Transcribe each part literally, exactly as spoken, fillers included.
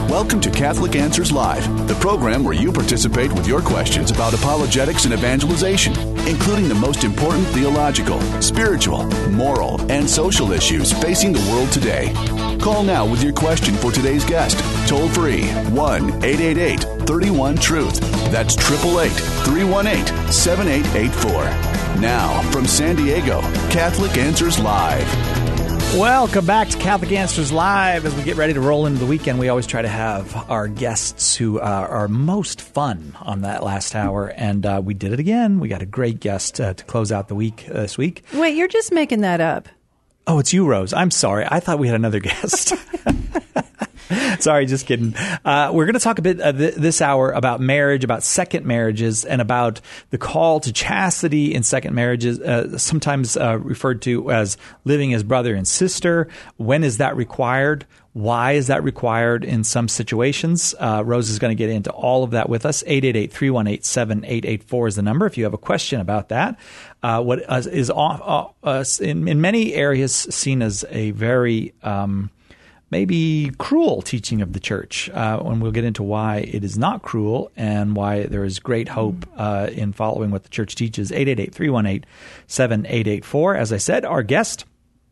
Welcome to Catholic Answers Live, the program where you participate with your questions about apologetics and evangelization, including the most important theological, spiritual, moral, and social issues facing the world today. Call now with your question for today's guest. Toll free, one eight eight eight, three one, truth. That's eight eight eight, three one eight, seven eight eight four. Now, from San Diego, Catholic Answers Live. Welcome back to Catholic Answers Live. As we get ready to roll into the weekend, we always try to have our guests who uh, are most fun on that last hour. And uh, we did it again. We got a great guest uh, to close out the week uh, this week. Wait, you're just making that up. Oh, it's you, Rose. I'm sorry. I thought we had another guest. Sorry, just kidding. Uh, we're going to talk a bit uh, th- this hour about marriage, about second marriages, and about the call to chastity in second marriages, uh, sometimes uh, referred to as living as brother and sister. When is that required? Why is that required in some situations? Uh, Rose is going to get into all of that with us. eight eight eight, three one eight, seven eight eight four is the number if you have a question about that. Uh, what is off, uh, in, in many areas seen as a very um, maybe cruel teaching of the church, uh, and we'll get into why it is not cruel and why there is great hope uh, in following what the church teaches. eight eight eight, three one eight, seven eight eight four. As I said, our guest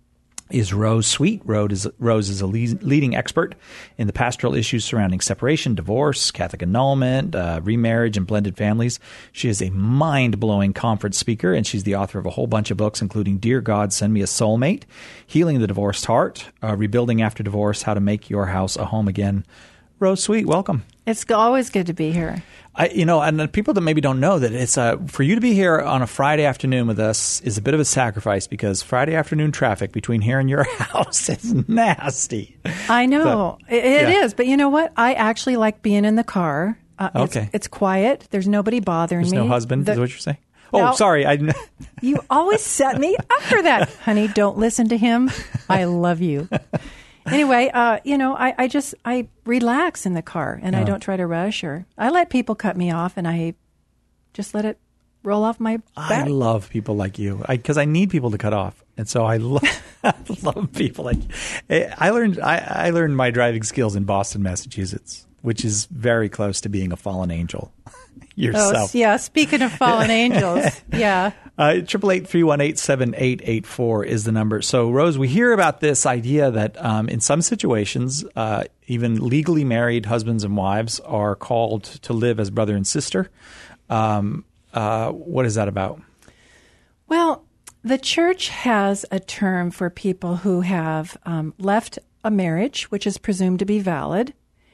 is Rose Sweet. Rose is, Rose is a lead, leading expert in the pastoral issues surrounding separation, divorce, Catholic annulment, uh, remarriage, and blended families. She is a mind-blowing conference speaker, and she's the author of a whole bunch of books, including Dear God, Send Me a Soulmate, Healing the Divorced Heart, uh, Rebuilding After Divorce, How to Make Your House a Home Again. Rose Sweet, welcome. It's always good to be here. I, you know, and people that maybe don't know that it's uh, for you to be here on a Friday afternoon with us is a bit of a sacrifice because Friday afternoon traffic between here and your house is nasty. I know. So, it it yeah. is. But you know what? I actually like being in the car. Uh, okay. It's, it's quiet. There's nobody bothering There's me. There's no husband, the, is what you're saying? Oh, now, sorry. I, you always set me up for that. Honey, don't listen to him. I love you. Anyway, uh, you know, I, I just, I relax in the car and yeah. I don't try to rush or I let people cut me off and I just let it roll off my back. I love people like you because I, I need people to cut off. And so I love, I love people like you. I learned, I, I learned my driving skills in Boston, Massachusetts, which is very close to being a fallen angel yourself. Oh, yeah. Speaking of fallen angels. Yeah. eight eight eight, three one eight, seven eight eight four is the number. So, Rose, we hear about this idea that um, in some situations, uh, even legally married husbands and wives are called to live as brother and sister. Um, uh, what is that about? Well, the church has a term for people who have um, left a marriage, which is presumed to be valid,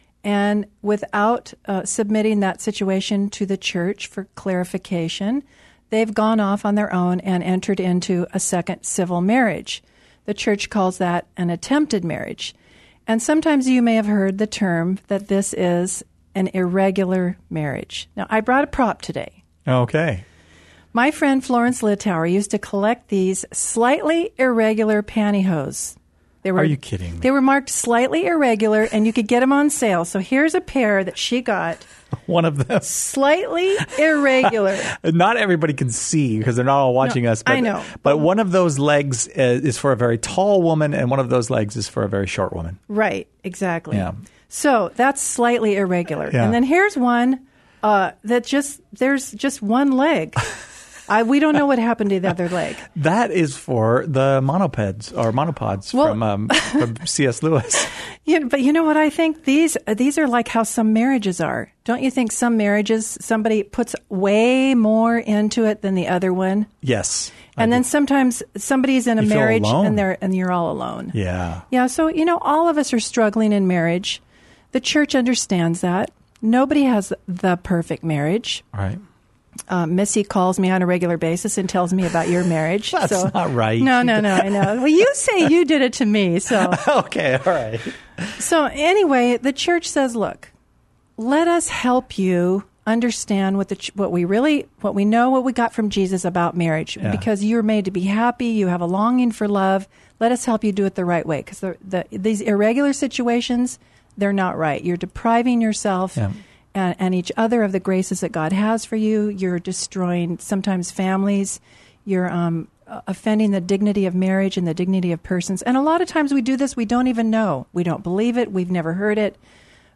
and without uh, submitting that situation to the church for clarification, they've gone off on their own and entered into a second civil marriage. The church calls that an attempted marriage. And sometimes you may have heard the term that this is an irregular marriage. Now, I brought a prop today. Okay. My friend Florence Littauer used to collect these slightly irregular pantyhose. They were, Are you kidding me? They were marked slightly irregular, and you could get them on sale. So here's a pair that she got. One of them. Slightly irregular. Not everybody can see because they're not all watching no, us. But, I know. But one of those legs is for a very tall woman, and one of those legs is for a very short woman. Right, exactly. Yeah. So that's slightly irregular. Yeah. And then here's one uh, that just, there's just one leg. I, we don't know what happened to the other leg. That is for the monopeds or monopods well, from um, from C S Lewis. Yeah, but you know what I think? These these are like how some marriages are. Don't you think some marriages, somebody puts way more into it than the other one? Yes. And then sometimes somebody's in a you marriage feel alone. and they're and you're all alone. Yeah. Yeah, so you know, all of us are struggling in marriage. The church understands that. Nobody has the perfect marriage. All right. Uh, Missy calls me on a regular basis and tells me about your marriage. That's so, not right. No, no, no, I know. Well, you say you did it to me, so. Okay, all right. So anyway, the church says, look, let us help you understand what the ch- what we really, what we know, what we got from Jesus about marriage. Yeah. Because you're made to be happy, you have a longing for love. Let us help you do it the right way. Because the, the, these irregular situations, they're not right. You're depriving yourself. Yeah. And, and each other of the graces that God has for you. You're destroying sometimes families. You're um, offending the dignity of marriage and the dignity of persons. And a lot of times we do this, we don't even know. We don't believe it. We've never heard it.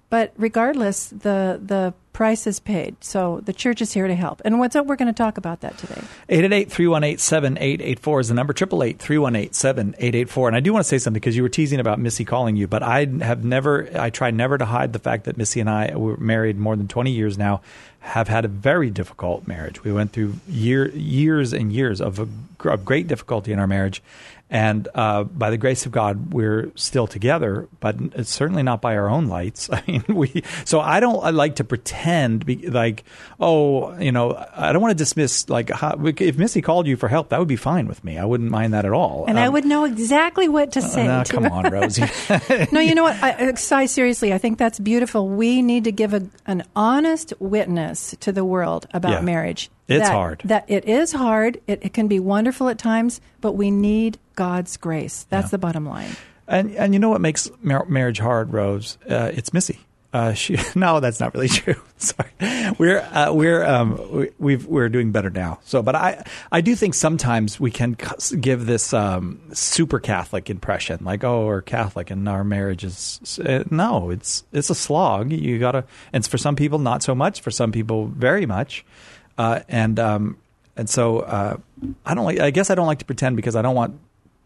But regardless, the the price is paid. So the church is here to help. And what's up? We're going to talk about that today. eight eight eight, three one eight, seven eight eight four is the number. eight eight eight, three one eight, seven eight eight four. And I do want to say something because you were teasing about Missy calling you, but I have never, I try never to hide the fact that Missy and I were married more than twenty years now, have had a very difficult marriage. We went through year, years and years of, a, of great difficulty in our marriage. And uh, by the grace of God, we're still together, but it's certainly not by our own lights. I mean, we. So I don't I like to pretend, be, like, oh, you know, I don't want to dismiss, like, how, if Missy called you for help, that would be fine with me. I wouldn't mind that at all. And um, I would know exactly what to say. Uh, no, to come on, Rosie. No, you know what? I, I, seriously, I think that's beautiful. We need to give a, an honest witness to the world about yeah. marriage. It's that, hard. That it is hard. It, it can be wonderful at times, but we need God's grace. That's yeah. the bottom line. And and you know what makes mar- marriage hard, Rose? Uh, it's Missy. Uh, she no, that's not really true. Sorry, we're uh, we're um, we, we've we're doing better now. So, but I I do think sometimes we can give this um, super Catholic impression, like, oh, we're Catholic and our marriage is uh, no, it's it's a slog. You gotta, and for some people not so much. For some people, very much. Uh, and um, and so uh, I don't like. I guess I don't like to pretend because I don't want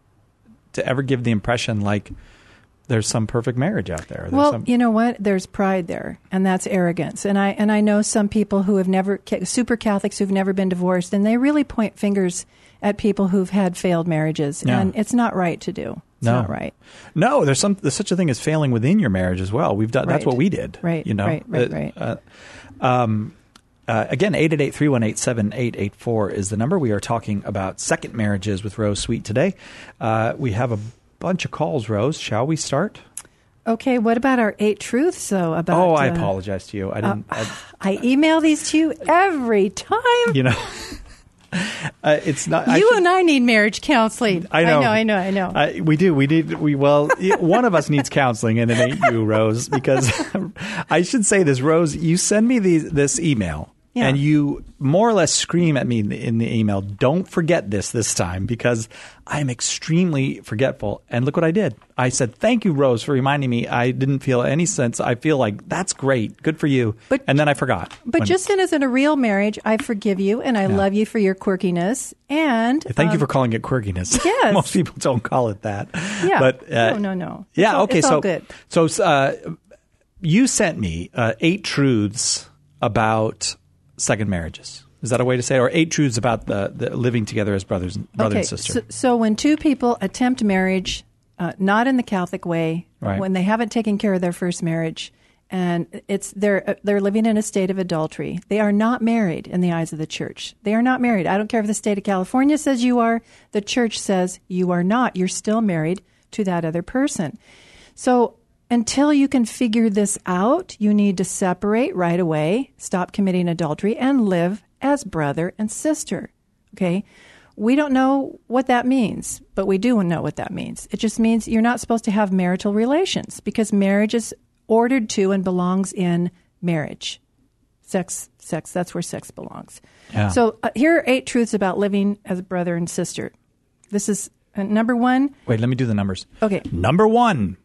to ever give the impression like there's some perfect marriage out there. There's well, some... you know what? There's pride there, and that's arrogance. And I and I know some people who have never super Catholics who've never been divorced, and they really point fingers at people who've had failed marriages, yeah. and it's not right to do. It's no. not right. No, there's some there's such a thing as failing within your marriage as well. We've done right. that's what we did. Right. You know. Right. Right. Uh, right. Uh, um, Uh, again, eight eight eight, three one eight, seven eight eight four is the number. We are talking about second marriages with Rose Sweet today. Uh, we have a bunch of calls, Rose. Shall we start? Okay. What about our eight truths, though? About oh, I uh, apologize to you. I didn't. Uh, I, I email these to you every time. You know, uh, it's not. You I should, and I need marriage counseling. I know. I know. I know. I know. Uh, we do. We need. We well. One of us needs counseling, and it ain't you, Rose. Because I should say this, Rose. You send me these, this email. Yeah. And you more or less scream at me in the, in the email, don't forget this this time, because I'm extremely forgetful. And look what I did. I said, thank you, Rose, for reminding me. I didn't feel any sense. I feel like that's great. Good for you. But, and then I forgot. But when, just as in a real marriage, I forgive you and I yeah. love you for your quirkiness. And thank um, you for calling it quirkiness. Yes. Most people don't call it that. Yeah. But, uh, no, no, no. Yeah. It's all, okay. it's so, all good. so uh, you sent me uh, eight truths about second marriages. Is that a way to say it? Or eight truths about the, the living together as brothers, brother okay, and sister. So, so when two people attempt marriage, uh, not in the Catholic way, right. when they haven't taken care of their first marriage, and it's they're uh, they're living in a state of adultery, they are not married in the eyes of the church. They are not married. I don't care if the state of California says you are. The church says you are not. You're still married to that other person. So until you can figure this out, you need to separate right away, stop committing adultery, and live as brother and sister. Okay? We don't know what that means, but we do know what that means. It just means you're not supposed to have marital relations because marriage is ordered to and belongs in marriage. Sex, sex, that's where sex belongs. Yeah. So uh, here are eight truths about living as brother and sister. This is uh, number one. Wait, let me do the numbers. Okay. Number one.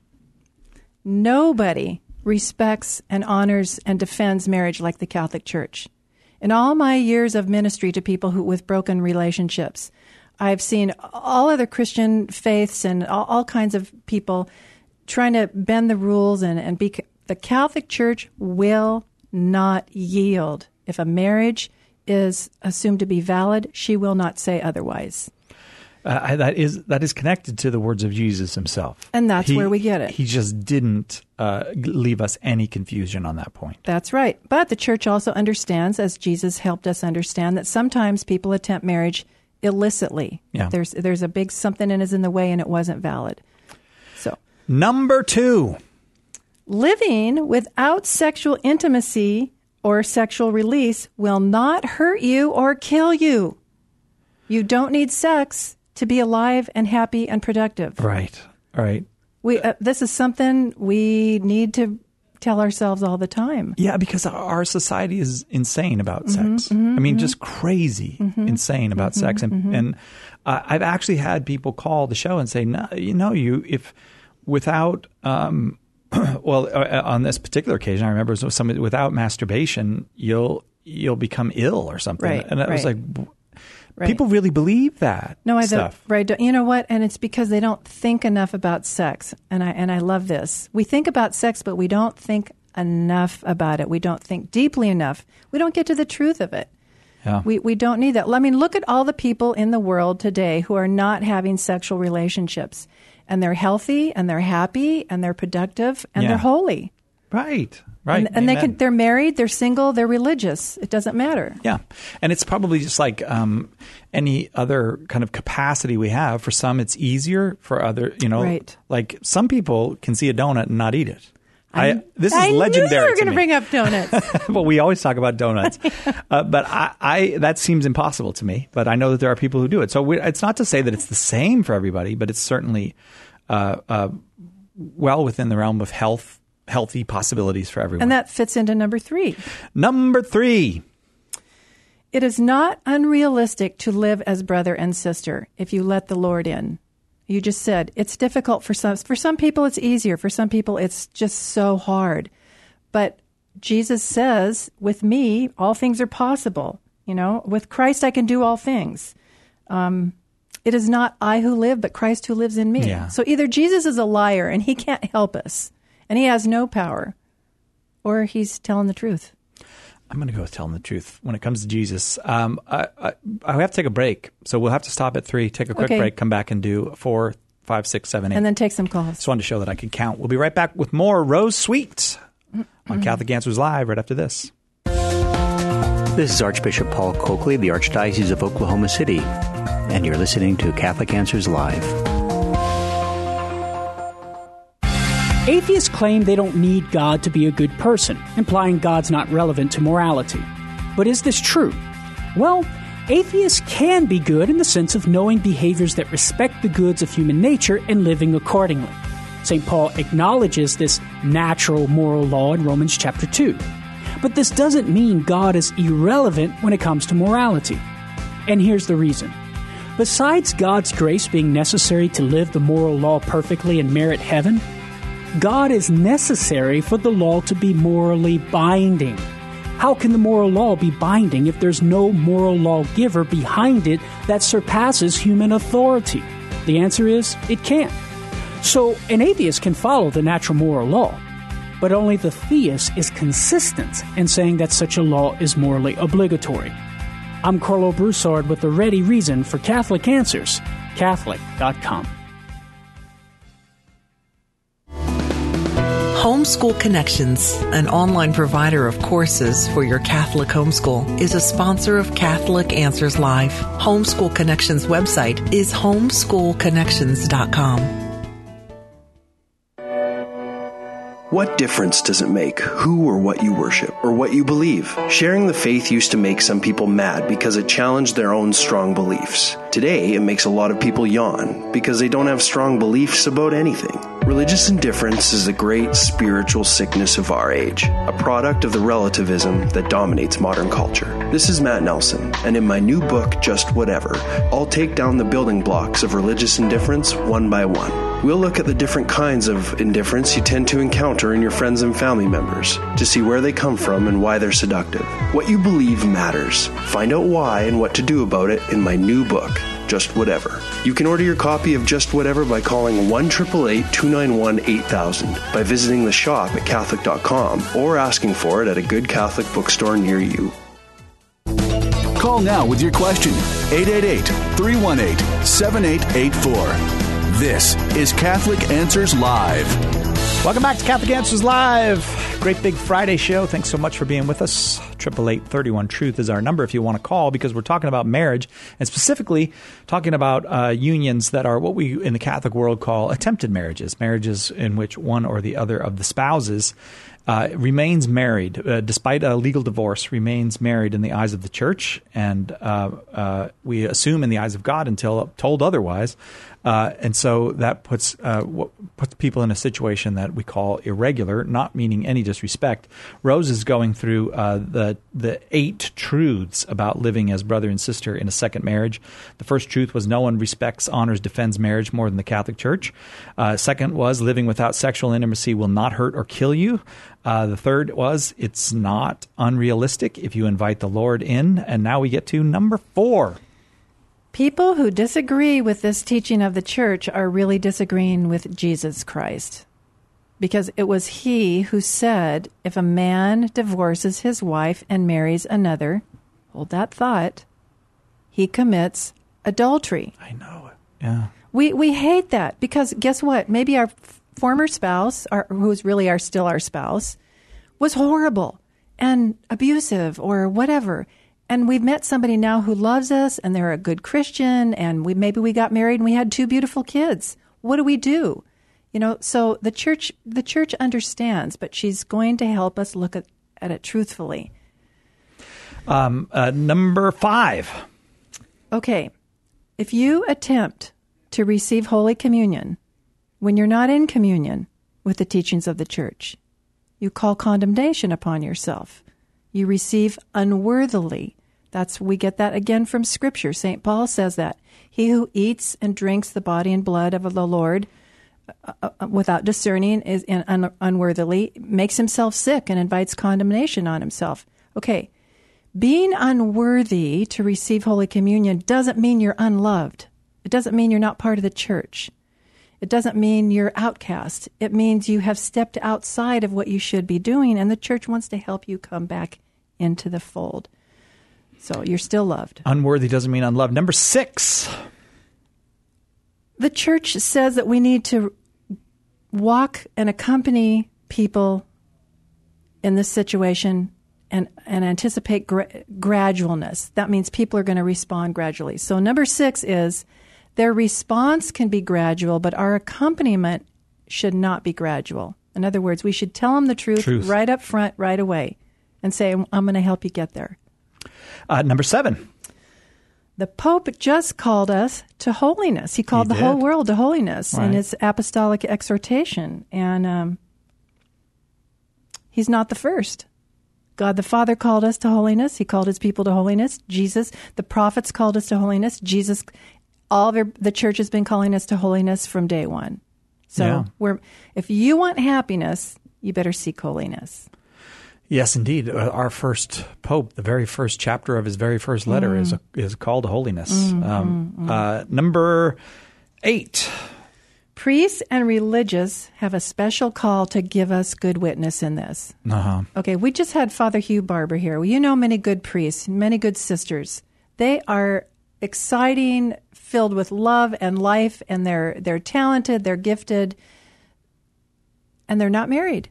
Nobody respects and honors and defends marriage like the Catholic Church. In all my years of ministry to people who with broken relationships, I've seen all other Christian faiths and all, all kinds of people trying to bend the rules and, and be. The Catholic Church will not yield. If a marriage is assumed to be valid, she will not say otherwise. Uh, that is that is connected to the words of Jesus himself. And that's he, where we get it. He just didn't uh, leave us any confusion on that point. That's right. But the church also understands, as Jesus helped us understand, that sometimes people attempt marriage illicitly. Yeah. There's there's a big something is in the way and it wasn't valid. So number two. Living without sexual intimacy or sexual release will not hurt you or kill you. You don't need sex to be alive and happy and productive. Right, right. We uh, this is something we need to tell ourselves all the time. Yeah, because our society is insane about mm-hmm, sex. Mm-hmm, I mean, mm-hmm. just crazy, mm-hmm, insane about mm-hmm, sex. And mm-hmm. and uh, I've actually had people call the show and say, no, you know, you if without um, well, uh, on this particular occasion, I remember it was somebody without masturbation, you'll you'll become ill or something. Right, and I was right. like, Right. people really believe that No, I stuff. don't. Right. You know what? And it's because they don't think enough about sex. And I and I love this. We think about sex, but we don't think enough about it. We don't think deeply enough. We don't get to the truth of it. Yeah. We we don't need that. I mean, look at all the people in the world today who are not having sexual relationships, and they're healthy, and they're happy, and they're productive, and Yeah. they're holy. Right. Right. And, and they Amen. can. They're married. They're single. They're religious. It doesn't matter. Yeah. And it's probably just like um, any other kind of capacity we have. For some, it's easier. For other, you know, Right. like some people can see a donut and not eat it. I, this is I legendary. knew you were to going to me. bring up donuts. Well, we always talk about donuts, uh, but I, I that seems impossible to me. But I know that there are people who do it. So we, it's not to say that it's the same for everybody, but it's certainly uh, uh, well within the realm of health. Healthy possibilities for everyone. And that fits into number three. Number three. It is not unrealistic to live as brother and sister if you let the Lord in. You just said it's difficult for some. For some people, it's easier. For some people, it's just so hard. But Jesus says, with me, all things are possible. You know, with Christ, I can do all things. Um, it is not I who live, but Christ who lives in me. Yeah. So either Jesus is a liar and he can't help us, and he has no power, or he's telling the truth. I'm going to go with telling the truth when it comes to Jesus. Um, I, I, I have to take a break, so we'll have to stop at three, take a quick Okay. break, come back and do four, five, six, seven, eight. And then take some calls. Just wanted to show that I could count. We'll be right back with more Rose Sweet on Catholic Answers Live right after this. This is Archbishop Paul Coakley of the Archdiocese of Oklahoma City, and you're listening to Catholic Answers Live. Atheists claim they don't need God to be a good person, implying God's not relevant to morality. But is this true? Well, atheists can be good in the sense of knowing behaviors that respect the goods of human nature and living accordingly. Saint Paul acknowledges this natural moral law in Romans chapter two. But this doesn't mean God is irrelevant when it comes to morality. And here's the reason. Besides God's grace being necessary to live the moral law perfectly and merit heaven, God is necessary for the law to be morally binding. How can the moral law be binding if there's no moral lawgiver behind it that surpasses human authority? The answer is, it can't. So an atheist can follow the natural moral law, but only the theist is consistent in saying that such a law is morally obligatory. I'm Carlo Broussard with the ready reason for Catholic Answers, Catholic dot com. Homeschool Connections, an online provider of courses for your Catholic homeschool, is a sponsor of Catholic Answers Live. Homeschool Connections website is homeschool connections dot com. What difference does it make who or what you worship or what you believe? Sharing the faith used to make some people mad because it challenged their own strong beliefs. Today, it makes a lot of people yawn because they don't have strong beliefs about anything. Religious indifference is a great spiritual sickness of our age, a product of the relativism that dominates modern culture. This is Matt Nelson, and in my new book, Just Whatever, I'll take down the building blocks of religious indifference one by one. We'll look at the different kinds of indifference you tend to encounter in your friends and family members to see where they come from and why they're seductive. What you believe matters. Find out why and what to do about it in my new book, Just Whatever. You can order your copy of Just Whatever by calling one eight eight eight, two nine one, eight thousand, by visiting the shop at Catholic dot com, or asking for it at a good Catholic bookstore near you. Call now with your question, eight eight eight, three one eight, seven eight eight four. This is Catholic Answers Live. Welcome back to Catholic Answers Live. Great big Friday show. Thanks so much for being with us. eight eight eight, three one, truth is our number if you want to call, because we're talking about marriage, and specifically talking about uh, unions that are what we in the Catholic world call attempted marriages, marriages in which one or the other of the spouses uh, remains married, uh, despite a legal divorce, remains married in the eyes of the church, and uh, uh, we assume in the eyes of God until told otherwise. Uh, and so that puts uh, what, puts people in a situation that we call irregular, not meaning any disrespect. Rose is going through uh, the the eight truths about living as brother and sister in a second marriage. The first truth was no one respects, honors, defends marriage more than the Catholic Church. Uh, second was living without sexual intimacy will not hurt or kill you. Uh, the third was it's not unrealistic if you invite the Lord in. And now we get to number four. People who disagree with this teaching of the church are really disagreeing with Jesus Christ, because it was he who said, if a man divorces his wife and marries another, hold that thought, he commits adultery. I know it. Yeah. We we hate that because guess what? Maybe our f- former spouse, our, who's really our still our spouse, was horrible and abusive or whatever. And we've met somebody now who loves us and they're a good Christian and we maybe we got married and we had two beautiful kids. What do we do? You know, so the church the church understands, but she's going to help us look at, at it truthfully. Um, uh, number five. Okay. If you attempt to receive Holy Communion when you're not in communion with the teachings of the church, you call condemnation upon yourself. You receive unworthily. That's we get that again from Scripture. Saint Paul says that. He who eats and drinks the body and blood of the Lord uh, uh, without discerning is in, un, unworthily makes himself sick and invites condemnation on himself. Okay, being unworthy to receive Holy Communion doesn't mean you're unloved. It doesn't mean you're not part of the church. It doesn't mean you're outcast. It means you have stepped outside of what you should be doing, and the church wants to help you come back into the fold. So you're still loved. Unworthy doesn't mean unloved. Number six. The church says that we need to walk and accompany people in this situation and, and anticipate gra- gradualness. That means people are going to respond gradually. So number six is their response can be gradual, but our accompaniment should not be gradual. In other words, we should tell them the truth, truth. right up front, right away, and say, I'm going to help you get there. Uh, number seven. The Pope just called us to holiness. He called he the whole world to holiness right. in his apostolic exhortation. And um, he's not the first. God the Father called us to holiness. He called his people to holiness. Jesus, the prophets called us to holiness. Jesus, all of our, the church has been calling us to holiness from day one. So yeah. we're, if you want happiness, you better seek holiness. Yes, indeed. Uh, our first Pope, the very first chapter of his very first letter mm. is a, is called to holiness. Mm, um, mm, mm. Uh, number eight. Priests and religious have a special call to give us good witness in this. Uh-huh. Okay, we just had Father Hugh Barber here. Well, you know many good priests, many good sisters. They are exciting, filled with love and life, and they're they're talented, they're gifted, and they're not married.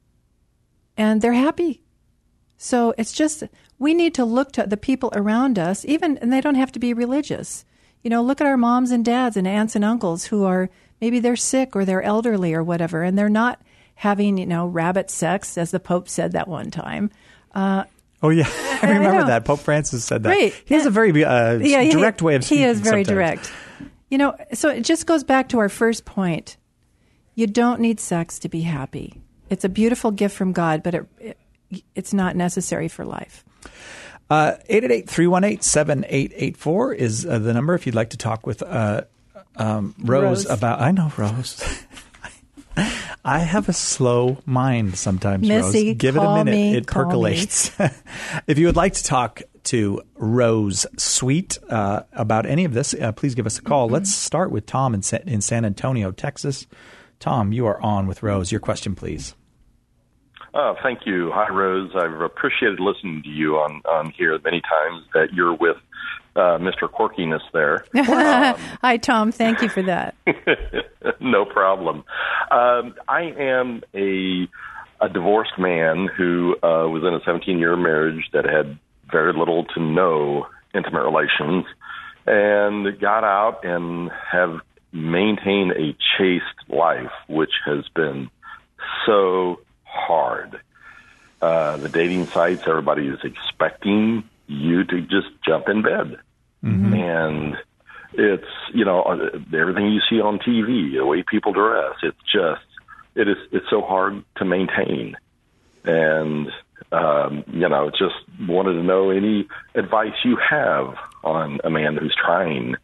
And they're happy. So it's just, we need to look to the people around us, even, and they don't have to be religious. You know, look at our moms and dads and aunts and uncles who are, maybe they're sick or they're elderly or whatever, and they're not having, you know, rabbit sex, as the Pope said that one time. Uh, oh, yeah. I remember I that. Pope Francis said that. Right. He has a very uh, yeah, direct he, way of speaking. He is very sometimes. direct. You know, so it just goes back to our first point. You don't need sex to be happy. It's a beautiful gift from God, but it, it it's not necessary for life. Uh, eight eight eight, three one eight, seven eight eight four is uh, the number if you'd like to talk with uh, um, Rose, Rose about... I know, Rose. I have a slow mind sometimes, Missy, Rose. Give it a minute. Me, it percolates. If you would like to talk to Rose Sweet uh, about any of this, uh, please give us a call. Mm-hmm. Let's start with Tom in, Sa- in San Antonio, Texas. Tom, you are on with Rose. Your question, please. Oh, thank you. Hi, Rose. I've appreciated listening to you on, on here many times that you're with uh, Mister Quirkiness there. Um, Hi, Tom. Thank you for that. No problem. Um, I am a a divorced man who uh, was in a seventeen-year marriage that had very little to no intimate relations and got out and have maintained a chaste life, which has been so hard. Uh, the dating sites, everybody is expecting you to just jump in bed. Mm-hmm. And It's, you know, everything you see on T V, the way people dress, it's just, it is, it's so hard to maintain. And, um, you know, just wanted to know any advice you have on a man who's trying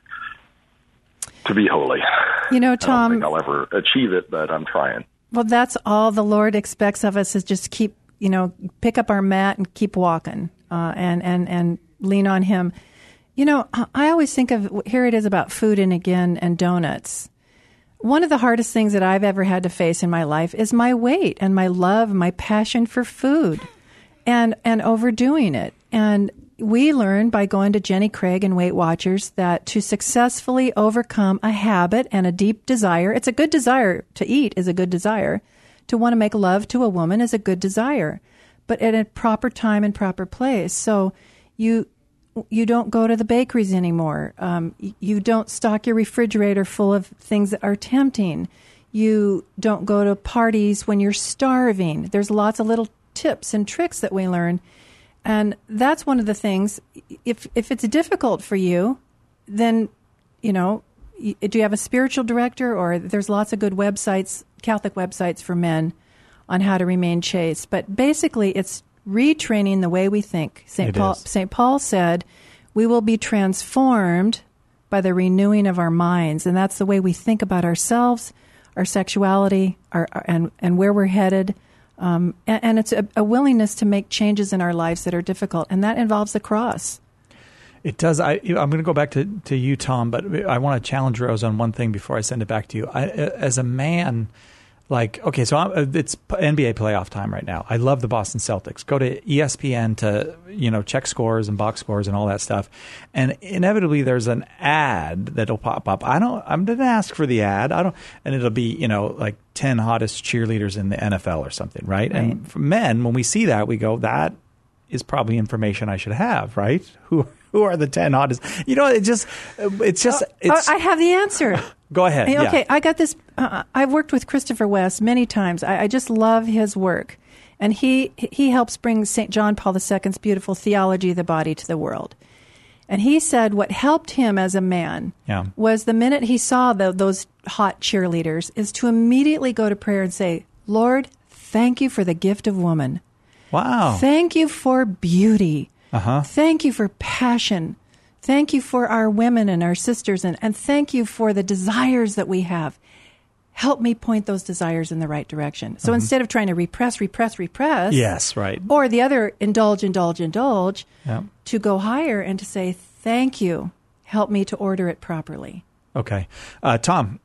to be holy. You know, Tom, I don't think I'll ever achieve it, but I'm trying. Well, that's all the Lord expects of us, is just keep, you know, pick up our mat and keep walking, uh, and, and, and lean on Him. You know, I always think of, here it is about food and again, and donuts. One of the hardest things that I've ever had to face in my life is my weight and my love, my passion for food, and, and overdoing it. And we learned by going to Jenny Craig and Weight Watchers that to successfully overcome a habit and a deep desire, it's a good desire to eat is a good desire. To want to make love to a woman is a good desire, but at a proper time and proper place. So you you don't go to the bakeries anymore. Um, you don't stock your refrigerator full of things that are tempting. You don't go to parties when you're starving. There's lots of little tips and tricks that we learn. And that's one of the things. If if it's difficult for you, then, you know, do you have a spiritual director? Or there's lots of good websites, Catholic websites for men on how to remain chaste. But basically, it's retraining the way we think. Saint Paul, Saint Paul said, we will be transformed by the renewing of our minds. And that's the way we think about ourselves, our sexuality, our, our and, and where we're headed. Um, and, and it's a, a willingness to make changes in our lives that are difficult. And that involves the cross. It does. I, I'm going to go back to, to you, Tom, but I want to challenge Rose on one thing before I send it back to you. I, as a man, like, okay, so I'm, it's N B A playoff time right now. I love the Boston Celtics. Go to E S P N to, you know, check scores and box scores and all that stuff. And inevitably there's an ad that'll pop up. I don't, I'm going to ask for the ad. I don't, and it'll be, you know, like ten hottest cheerleaders in the N F L or something, right? right. And for men, when we see that, we go, that is probably information I should have, right? Who who are the ten hottest? You know, it just, it's just, it's. I have the answer. Go ahead. Okay, yeah. I got this. Uh, I've worked with Christopher West many times. I, I just love his work. And he he helps bring Saint John Paul the Second's beautiful theology of the body to the world. And he said what helped him as a man yeah. was the minute he saw the, those hot cheerleaders is to immediately go to prayer and say, Lord, thank you for the gift of woman. Wow. Thank you for beauty. Uh-huh. Thank you for passion. Thank you for our women and our sisters, and, and thank you for the desires that we have. Help me point those desires in the right direction. So mm-hmm. instead of trying to repress, repress, repress. Yes, right. Or the other, indulge, indulge, indulge, yeah. to go higher and to say, thank you. Help me to order it properly. Okay. Uh, Tom.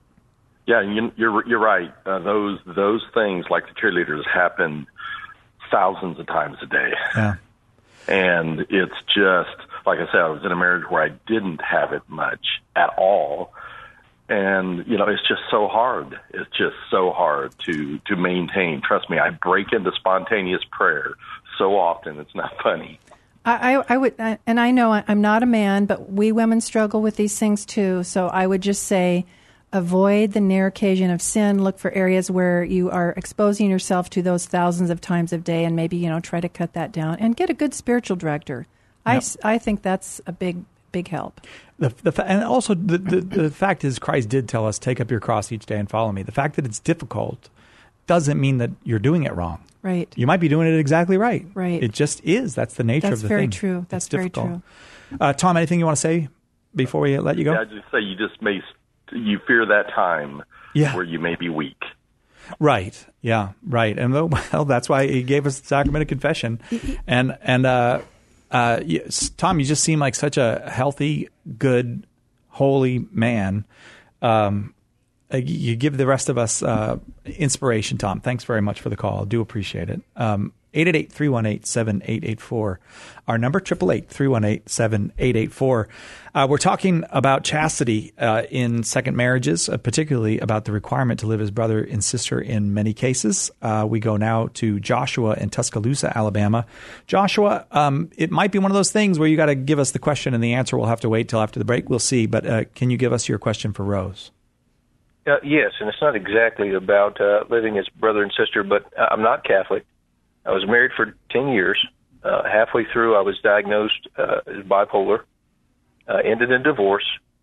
Yeah, you, you're you're right. Uh, those those things like the cheerleaders happen thousands of times a day. Yeah. And it's just, like I said, I was in a marriage where I didn't have it much at all. And, you know, it's just so hard. It's just so hard to, to maintain. Trust me, I break into spontaneous prayer so often, it's not funny. I, I, I would, and I know I'm not a man, but we women struggle with these things too. So I would just say, avoid the near occasion of sin. Look for areas where you are exposing yourself to those thousands of times a day, and maybe, you know, try to cut that down and get a good spiritual director. Yep. I, I think that's a big, big help. The, the, and also the, the, the fact is Christ did tell us, take up your cross each day and follow me. The fact that it's difficult doesn't mean that you're doing it wrong. Right. You might be doing it exactly right. Right. It just is. That's the nature that's of the very thing. True. That's it's very difficult. true. Uh, Tom, anything you want to say before we let you go? Yeah, I just say you just may, you fear that time yeah. where you may be weak. Right. Yeah. Right. And well, that's why he gave us the sacrament of confession. and and uh, uh, yes, Tom, you just seem like such a healthy, good, holy man. Um, you give the rest of us uh, inspiration, Tom. Thanks very much for the call. I do appreciate it. Um, eight eight eight, three one eight, seven eight eight four. Our number, eight eight eight, three one eight, seven eight eight four. Uh, we're talking about chastity uh, in second marriages, uh, particularly about the requirement to live as brother and sister in many cases. Uh, we go now to Joshua in Tuscaloosa, Alabama. Joshua, um, it might be one of those things where you got to give us the question and the answer. We'll have to wait till after the break. We'll see. But uh, can you give us your question for Rose? Uh, yes, and it's not exactly about uh, living as brother and sister, but I'm not Catholic. I was married for ten years. Uh, halfway through, I was diagnosed uh, as bipolar, uh, ended in divorce,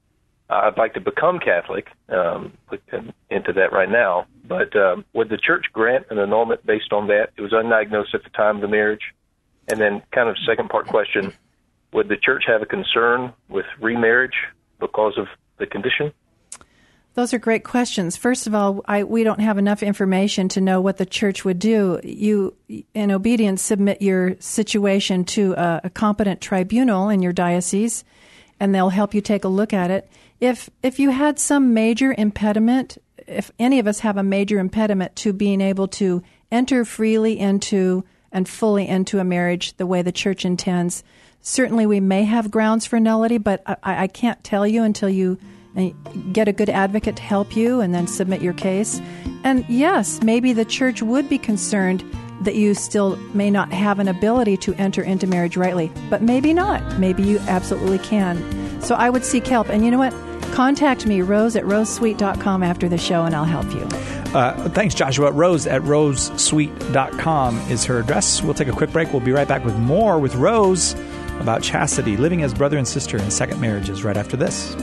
I'd like to become Catholic. Um, we can into that right now. But um, would the church grant an annulment based on that? It was undiagnosed at the time of the marriage. And then kind of second part question, would the church have a concern with remarriage because of the condition? Those are great questions. First of all, I, we don't have enough information to know what the church would do. You, in obedience, submit your situation to a, a competent tribunal in your diocese, and they'll help you take a look at it. If if you had some major impediment, if any of us have a major impediment to being able to enter freely into and fully into a marriage the way the church intends, certainly we may have grounds for nullity, but I, I can't tell you until you get a good advocate to help you and then submit your case. And yes, maybe the church would be concerned that you still may not have an ability to enter into marriage rightly, but maybe not. Maybe you absolutely can. So I would seek help. And you know what? Contact me, Rose at rose sweet dot com after the show, and I'll help you. Uh, thanks, Joshua. Rose at rose sweet dot com is her address. We'll take a quick break. We'll be right back with more with Rose about chastity, living as brother and sister in second marriages right after this.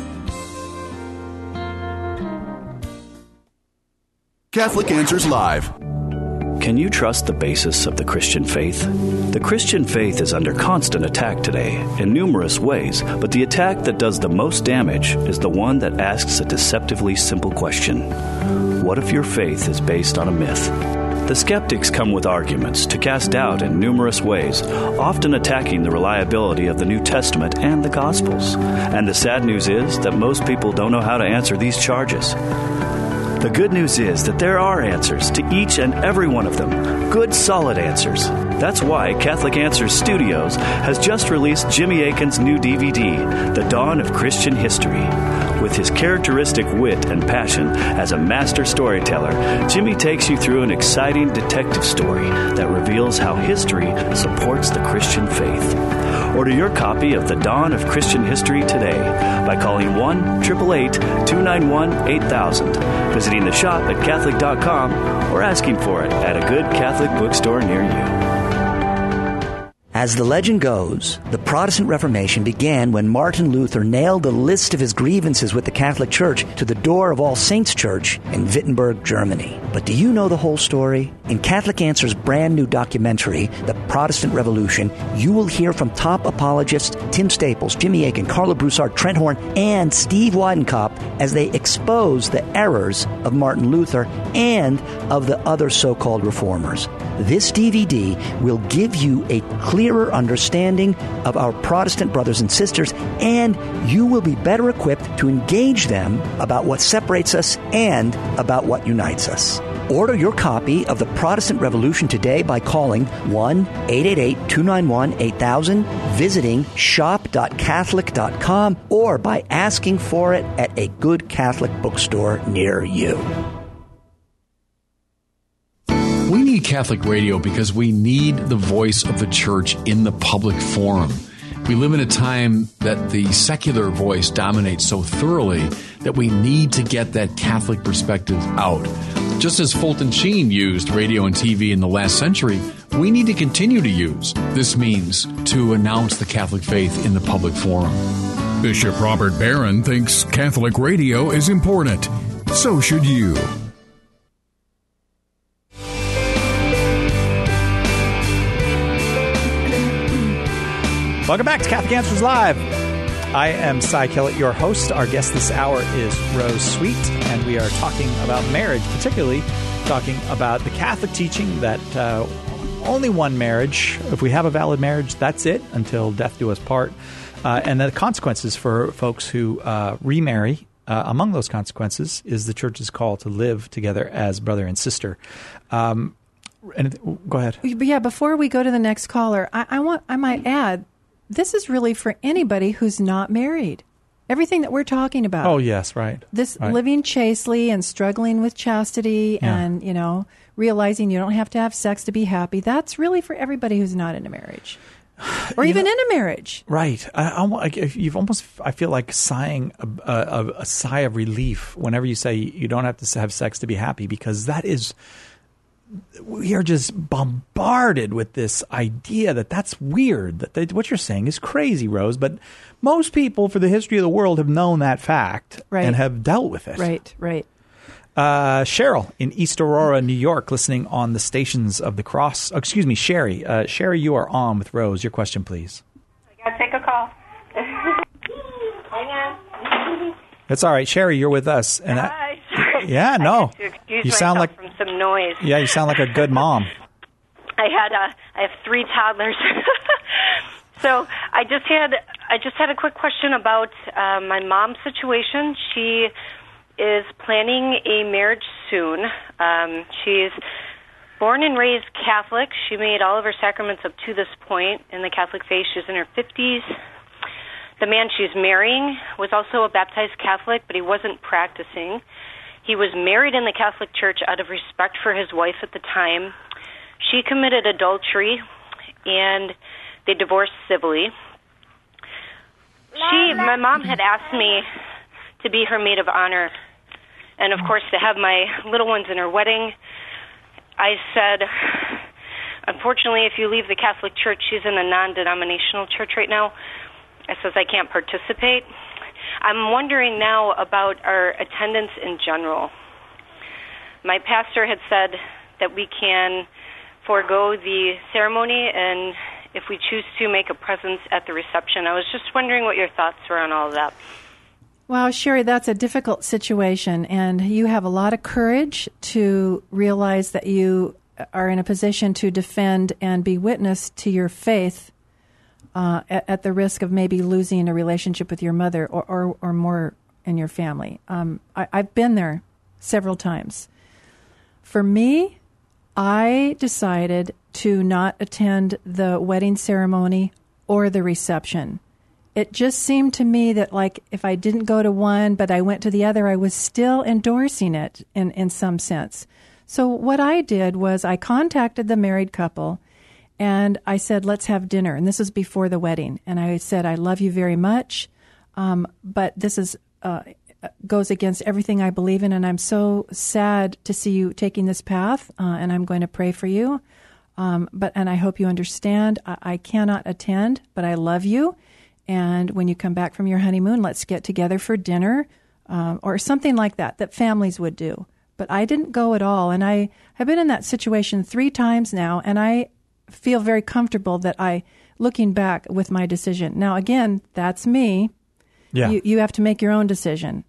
Catholic Answers Live. Can you trust the basis of the Christian faith? The Christian faith is under constant attack today in numerous ways, but the attack that does the most damage is the one that asks a deceptively simple question. What if your faith is based on a myth? The skeptics come with arguments to cast doubt in numerous ways, often attacking the reliability of the New Testament and the Gospels. And the sad news is that most people don't know how to answer these charges. The good news is that there are answers to each and every one of them. Good, solid answers. That's why Catholic Answers Studios has just released Jimmy Akin's new D V D, The Dawn of Christian History. With his characteristic wit and passion as a master storyteller, Jimmy takes you through an exciting detective story that reveals how history supports the Christian faith. Order your copy of The Dawn of Christian History today by calling one eight eight eight, two nine one, eight thousand, visiting the shop at Catholic dot com, or asking for it at a good Catholic bookstore near you. As the legend goes, the Protestant Reformation began when Martin Luther nailed the list of his grievances with the Catholic Church to the door of All Saints Church in Wittenberg, Germany. But do you know the whole story? In Catholic Answers' brand new documentary, The Protestant Revolution, you will hear from top apologists Tim Staples, Jimmy Akin, Carla Broussard, Trent Horn, and Steve Weidenkopf as they expose the errors of Martin Luther and of the other so-called reformers. This D V D will give you a clearer understanding of our Protestant brothers and sisters, and you will be better equipped to engage them about what separates us and about what unites us. Order your copy of The Protestant Revolution today by calling one eight eight eight, two nine one, eight thousand, visiting shop dot catholic dot com, or by asking for it at a good Catholic bookstore near you. We need Catholic radio because we need the voice of the church in the public forum. We live in a time that the secular voice dominates so thoroughly that we need to get that Catholic perspective out. Just as Fulton Sheen used radio and T V in the last century, we need to continue to use this means to announce the Catholic faith in the public forum. Bishop Robert Barron thinks Catholic radio is important. So should you. Welcome back to Catholic Answers Live. I am Cy Kellett, your host. Our guest this hour is Rose Sweet, and we are talking about marriage, particularly talking about the Catholic teaching that uh, only one marriage, if we have a valid marriage, that's it until death do us part, uh, and the consequences for folks who uh, remarry. Uh, among those consequences is the church's call to live together as brother and sister. Um, and go ahead. Yeah, before we go to the next caller, I, I want I might add, this is really for anybody who's not married. Everything that we're talking about. Oh, yes, right. This right. living chastely and struggling with chastity yeah. and, you know, realizing you don't have to have sex to be happy. That's really for everybody who's not in a marriage or even know, in a marriage. Right. I, I, you've almost, I feel like sighing a, a, a sigh of relief whenever you say you don't have to have sex to be happy, because that is we are just bombarded with this idea that that's weird, that they, what you're saying is crazy, Rose. But most people for the history of the world have known that fact right. and have dealt with it. Right, right. Uh, Cheryl in East Aurora, New York, listening on the Stations of the Cross. Oh, excuse me, Sherry. Uh, Sherry, you are on with Rose. Your question, please. I got to take a call. Hang on. That's all right. Sherry, you're with us. And Hi. I, yeah, no. I have to excuse you sound like from some noise. Yeah, you sound like a good mom. I had uh, I have three toddlers. So I just had I just had a quick question about uh, my mom's situation. She is planning a marriage soon. Um, she's born and raised Catholic. She made all of her sacraments up to this point in the Catholic faith. She's in her fifties. The man she's marrying was also a baptized Catholic, but he wasn't practicing. He was married in the Catholic Church out of respect for his wife at the time. She committed adultery, and they divorced civilly. She, my mom had asked me to be her maid of honor, and of course to have my little ones in her wedding. I said, unfortunately, if you leave the Catholic Church, she's in a non-denominational church right now. I says I can't participate. I'm wondering now about our attendance in general. My pastor had said that we can forego the ceremony and if we choose to make a presence at the reception. I was just wondering what your thoughts were on all of that. Wow, Sherry, that's a difficult situation, and you have a lot of courage to realize that you are in a position to defend and be witness to your faith uh, at, at the risk of maybe losing a relationship with your mother or, or, or more in your family. Um, I, I've been there several times. For me, I decided to not attend the wedding ceremony or the reception. It just seemed to me that, like, if I didn't go to one but I went to the other, I was still endorsing it in, in some sense. So what I did was I contacted the married couple and I said, let's have dinner. And this was before the wedding. And I said, I love you very much, um, but this is uh, goes against everything I believe in, and I'm so sad to see you taking this path, uh, and I'm going to pray for you. Um, but and I hope you understand, I, I cannot attend, but I love you. And when you come back from your honeymoon, let's get together for dinner um, or something like that, that families would do. But I didn't go at all. And I have been in that situation three times now, and I feel very comfortable that I, looking back with my decision. Now, again, that's me. Yeah. You, you have to make your own decision.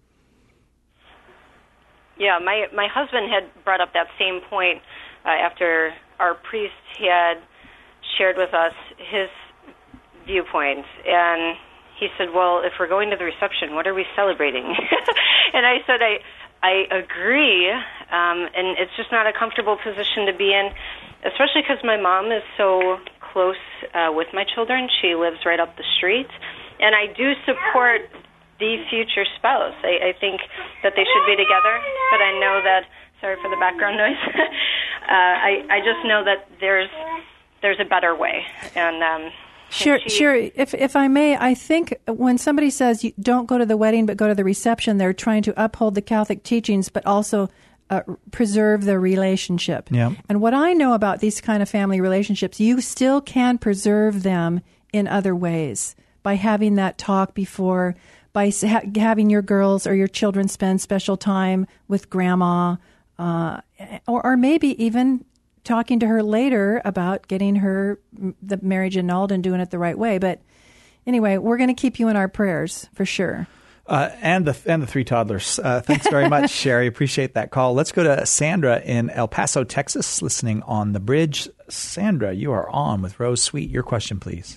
Yeah, my, my husband had brought up that same point uh, after our priest had shared with us his viewpoint, and he said, well, if we're going to the reception, what are we celebrating? And I said, I I agree, um, and it's just not a comfortable position to be in, especially because my mom is so close uh, with my children. She lives right up the street, and I do support the future spouse. I, I think that they should be together, but I know that, sorry for the background noise, uh, I, I just know that there's there's a better way, and um Sure, she, sure. If if I may, I think when somebody says you don't go to the wedding but go to the reception, they're trying to uphold the Catholic teachings but also uh, preserve the relationship. Yeah. And what I know about these kind of family relationships, you still can preserve them in other ways by having that talk before, by ha- having your girls or your children spend special time with grandma, uh, or, or maybe even talking to her later about getting her the marriage annulled and doing it the right way. But anyway, we're going to keep you in our prayers for sure. Uh, and the and the three toddlers. Uh, thanks very much, Sherry. Appreciate that call. Let's go to Sandra in El Paso, Texas, listening on the bridge. Sandra, you are on with Rose Sweet. Your question, please.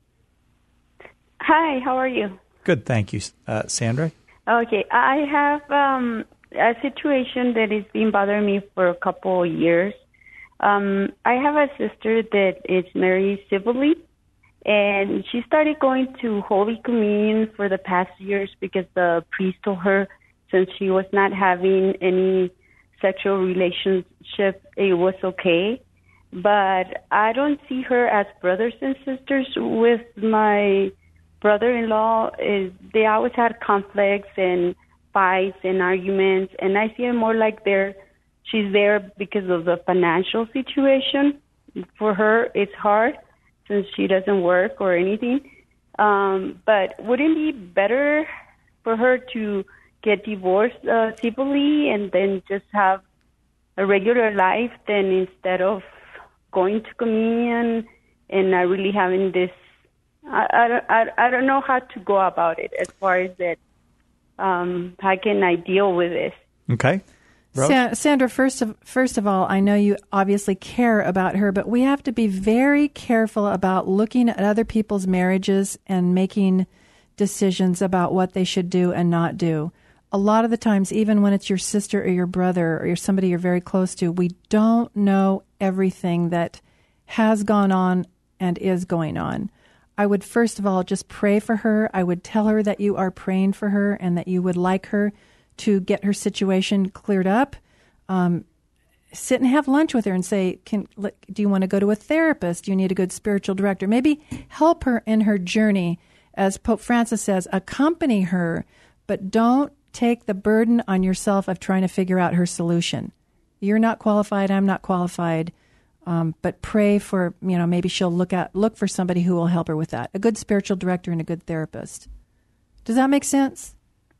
Hi, how are you? Good, thank you, uh, Sandra. Okay, I have um, a situation that has been bothering me for a couple of years. Um, I have a sister that is married civilly, and she started going to Holy Communion for the past years because the priest told her since she was not having any sexual relationship, it was okay. But I don't see her as brothers and sisters with my brother-in-law. Is they always had conflicts and fights and arguments, and I see it more like they're she's there because of the financial situation. For her, it's hard since she doesn't work or anything. Um, but wouldn't it be better for her to get divorced uh, civilly and then just have a regular life than instead of going to communion and not really having this? I, I, don't, I, I don't know how to go about it as far as that. Um, how can I deal with this? Okay. Sa- Sandra, first of first of all, I know you obviously care about her, but we have to be very careful about looking at other people's marriages and making decisions about what they should do and not do. A lot of the times, even when it's your sister or your brother or you're somebody you're very close to, we don't know everything that has gone on and is going on. I would first of all just pray for her. I would tell her that you are praying for her and that you would like her to get her situation cleared up. Um, sit and have lunch with her and say, "Can do you want to go to a therapist? Do you need a good spiritual director?" Maybe help her in her journey. As Pope Francis says, accompany her, but don't take the burden on yourself of trying to figure out her solution. You're not qualified. I'm not qualified. Um, but pray for, you know, maybe she'll look at look for somebody who will help her with that. A good spiritual director and a good therapist. Does that make sense?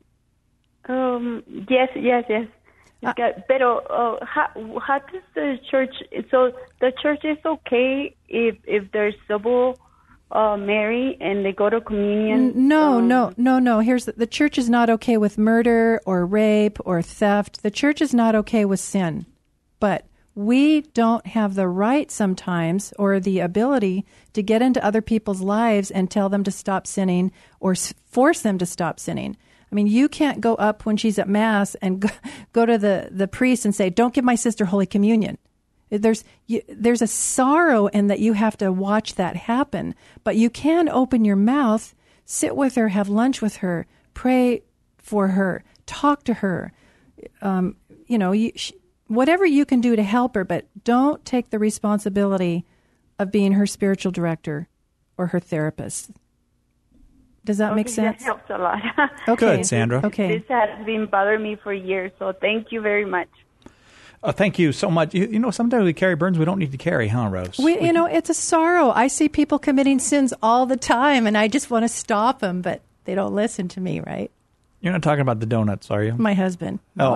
Um, yes, yes, yes. Uh, Pero uh, how, how does the church, so the church is okay if, if there's civil uh, marry and they go to communion? No, um, no, no, no. Here's the, the church is not okay with murder or rape or theft. The church is not okay with sin. But we don't have the right sometimes or the ability to get into other people's lives and tell them to stop sinning or force them to stop sinning. I mean, you can't go up when she's at Mass and go, go to the, the priest and say, "Don't give my sister Holy Communion." There's you, there's a sorrow in that you have to watch that happen. But you can open your mouth, sit with her, have lunch with her, pray for her, talk to her. Um, you know, you, she, whatever you can do to help her, but don't take the responsibility of being her spiritual director or her therapist. Does that okay, make sense? That helps a lot. Okay. Good, Sandra. Okay. This has been bothering me for years, so thank you very much. Uh, thank you so much. You, you know, sometimes we carry burdens we don't need to carry, huh, Rose? We, you know, it's a sorrow. I see people committing sins all the time, and I just want to stop them, but they don't listen to me, right? You're not talking about the donuts, are you? My husband. Oh.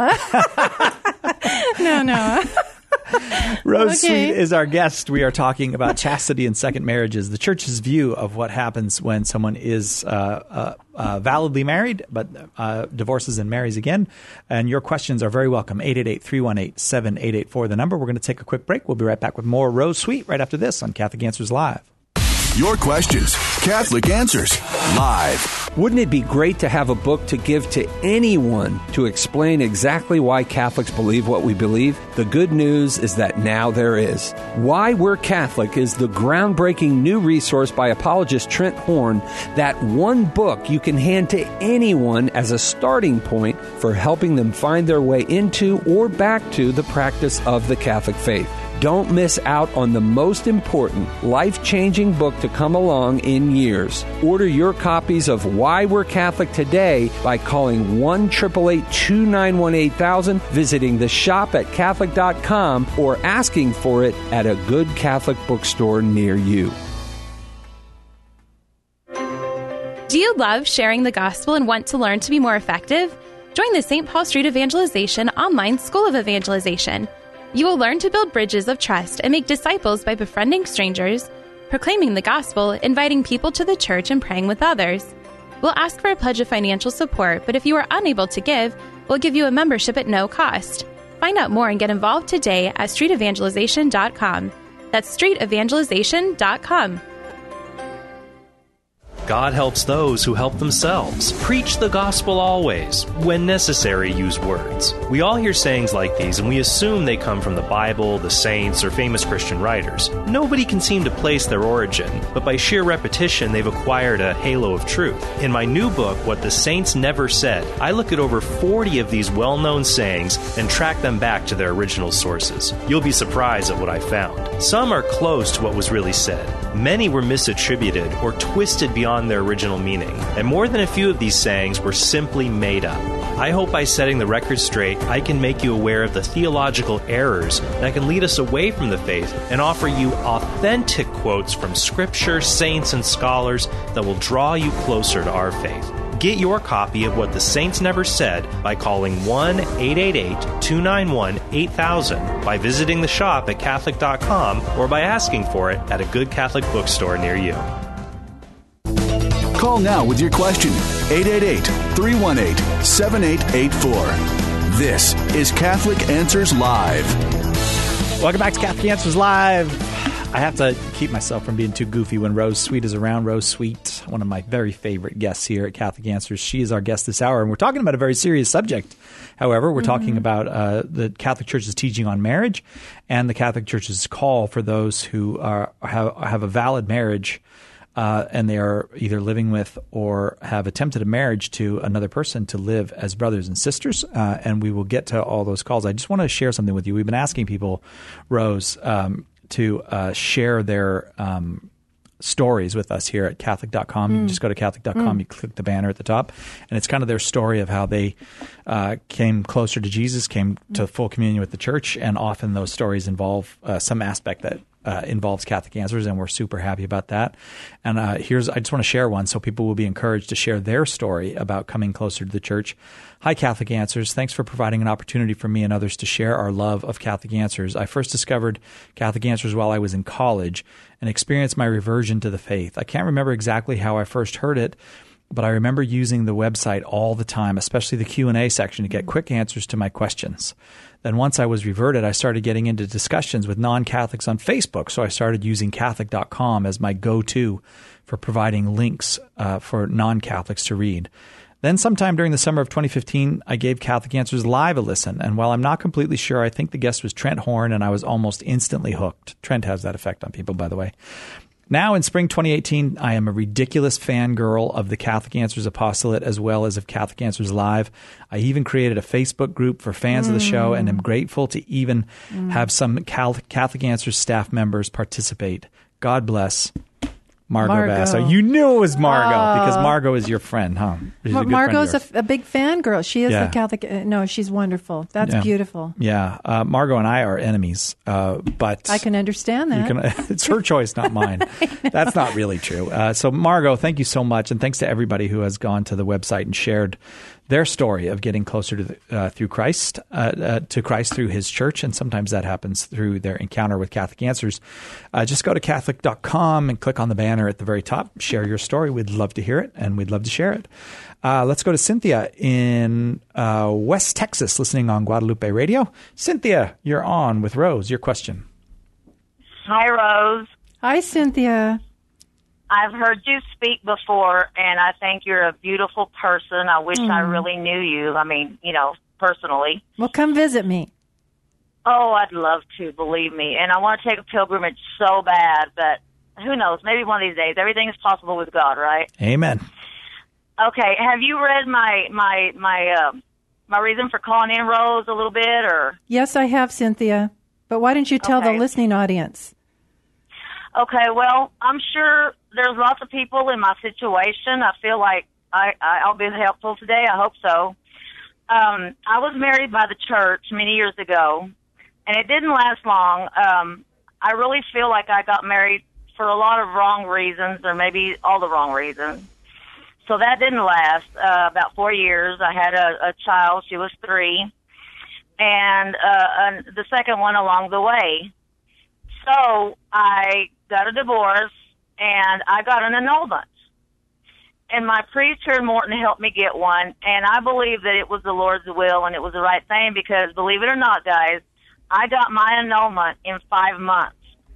no, no. Rose Okay. Sweet is our guest. We are talking about chastity and second marriages, the church's view of what happens when someone is uh, uh, uh, validly married but uh, divorces and marries again. And your questions are very welcome. eight eight eight, three one eight, seven eight eight four, the number. We're going to take a quick break. We'll be right back with more Rose Sweet right after this on Catholic Answers Live. Your questions, Catholic Answers Live. Wouldn't it be great to have a book to give to anyone to explain exactly why Catholics believe what we believe? The good news is that now there is. Why We're Catholic is the groundbreaking new resource by apologist Trent Horn, that one book you can hand to anyone as a starting point for helping them find their way into or back to the practice of the Catholic faith. Don't miss out on the most important, life-changing book to come along in years. Order your copies of Why We're Catholic today by calling one eight eight eight, two nine one, eight thousand, visiting the shop at Catholic dot com, or asking for it at a good Catholic bookstore near you. Do you love sharing the gospel and want to learn to be more effective? Join the Saint Paul Street Evangelization online School of Evangelization. You will learn to build bridges of trust and make disciples by befriending strangers, proclaiming the gospel, inviting people to the church, and praying with others. We'll ask for a pledge of financial support, but if you are unable to give, we'll give you a membership at no cost. Find out more and get involved today at street evangelization dot com. That's street evangelization dot com. God helps those who help themselves. Preach the gospel always. When necessary, use words. We all hear sayings like these, and we assume they come from the Bible, the saints, or famous Christian writers. Nobody can seem to place their origin, but by sheer repetition, they've acquired a halo of truth. In my new book, What the Saints Never Said, I look at over forty of these well-known sayings and track them back to their original sources. You'll be surprised at what I found. Some are close to what was really said. Many were misattributed or twisted beyond their original meaning, and more than a few of these sayings were simply made up. I hope by setting the record straight, I can make you aware of the theological errors that can lead us away from the faith and offer you authentic quotes from Scripture, saints, and scholars that will draw you closer to our faith. Get your copy of What the Saints Never Said by calling one eight eight eight, two nine one, eight thousand, by visiting the shop at Catholic dot com, or by asking for it at a good Catholic bookstore near you. Call now with your question, eight eight eight, three one eight, seven eight eight four. This is Catholic Answers Live. Welcome back to Catholic Answers Live. I have to keep myself from being too goofy when Rose Sweet is around. Rose Sweet, one of my very favorite guests here at Catholic Answers. She is our guest this hour, and we're talking about a very serious subject. However, we're mm-hmm. talking about uh, the Catholic Church's teaching on marriage and the Catholic Church's call for those who are, have, have a valid marriage uh, and they are either living with or have attempted a marriage to another person to live as brothers and sisters. Uh, and we will get to all those calls. I just want to share something with you. We've been asking people, Rose, um, to uh, share their um, stories with us here at Catholic dot com. Mm. You just go to Catholic dot com, mm. you click the banner at the top, and it's kind of their story of how they uh, came closer to Jesus, came to full communion with the church, and often those stories involve uh, some aspect that uh, involves Catholic Answers, and we're super happy about that. And uh, here's, I just want to share one so people will be encouraged to share their story about coming closer to the church. Hi, Catholic Answers. Thanks for providing an opportunity for me and others to share our love of Catholic Answers. I first discovered Catholic Answers while I was in college and experienced my reversion to the faith. I can't remember exactly how I first heard it, but I remember using the website all the time, especially the Q and A section, to get quick answers to my questions. Then once I was reverted, I started getting into discussions with non-Catholics on Facebook, so I started using Catholic dot com as my go-to for providing links uh, for non-Catholics to read. Then sometime during the summer of twenty fifteen, I gave Catholic Answers Live a listen, and while I'm not completely sure, I think the guest was Trent Horn, and I was almost instantly hooked. Trent has that effect on people, by the way. Now, in spring twenty eighteen, I am a ridiculous fangirl of the Catholic Answers Apostolate as well as of Catholic Answers Live. I even created a Facebook group for fans mm. of the show and am grateful to even mm. have some Catholic Answers staff members participate. God bless. Margot, Margot. Basso. You knew it was Margot uh, because Margot is your friend, huh? She's Mar- a Margot's a, a big fan girl. She is yeah. the Catholic. Uh, no, she's wonderful. That's yeah. beautiful. Yeah. Uh, Margot and I are enemies, uh, but I can understand that. You can, it's her choice, not mine. That's not really true. Uh, so, Margot, thank you so much. And thanks to everybody who has gone to the website and shared their story of getting closer to the, uh, through Christ, uh, uh, to Christ through his church. And sometimes that happens through their encounter with Catholic Answers. Uh, just go to Catholic dot com and click on the banner at the very top. Share your story. We'd love to hear it, and we'd love to share it. Uh, let's go to Cynthia in uh, West Texas, listening on Guadalupe Radio. Cynthia, you're on with Rose. Your question. Hi, Rose. Hi, Cynthia. I've heard you speak before, and I think you're a beautiful person. I wish mm. I really knew you. I mean, you know, personally. Well, come visit me. Oh, I'd love to, believe me. And I want to take a pilgrimage so bad, but who knows? Maybe one of these days. Everything is possible with God, right? Amen. Okay. Have you read my my my uh, my reason for calling in, Rose, a little bit, or? Yes, I have, Cynthia. But why didn't you tell okay. the listening audience? Okay. Well, I'm sure there's lots of people in my situation. I feel like I, I, I'll be helpful today. I hope so. Um, I was married by the church many years ago, and it didn't last long. Um, I really feel like I got married for a lot of wrong reasons, or maybe all the wrong reasons. So that didn't last. Uh, about four years, I had a, a child. She was three, and uh, uh, the second one along the way. So I got a divorce, and I got an annulment. And my priest here in Morton helped me get one, and I believe that it was the Lord's will and it was the right thing because, believe it or not, guys, I got my annulment in five months.